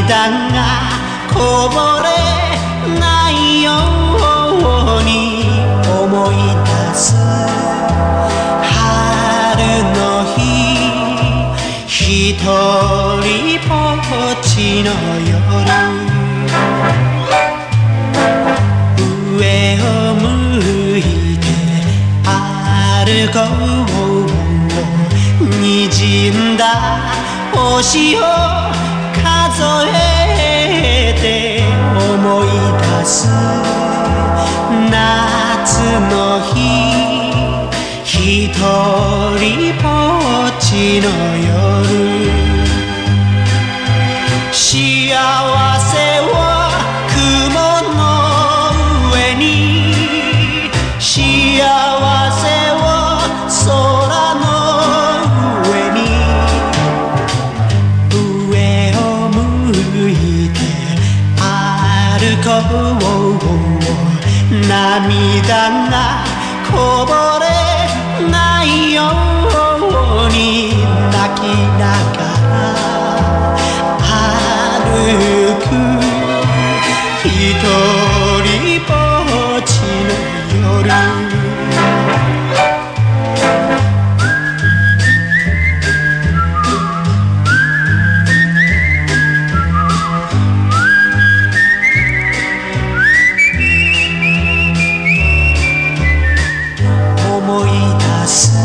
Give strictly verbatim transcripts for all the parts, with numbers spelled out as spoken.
涙がこぼれないように思い出す春の日、ひとりぼっちの夜、上を向いて歩こう、滲んだ星を数えて思い出す夏の日、ひとりぼっちの夜、幸せは雲の上に、幸せは空の上に、上を向いて歩こう、涙がこぼれないように泣きながら歩く、ひとりぼっちの夜、思い出す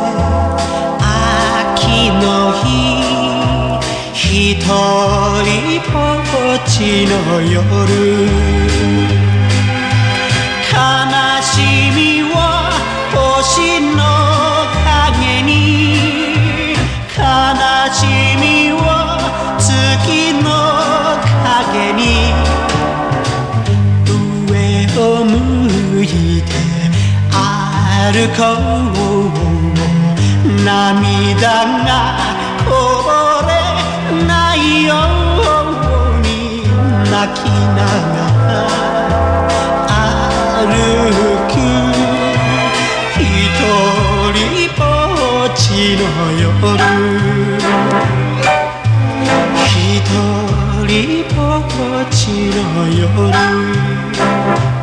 秋の日、ひとりぼっちの夜、悲しみは星の影に、悲しみは月の影に、上を向いて歩こう、涙がこぼれないように泣きながら歩く、ひとりぼっちの夜、ひとりぼっちの夜。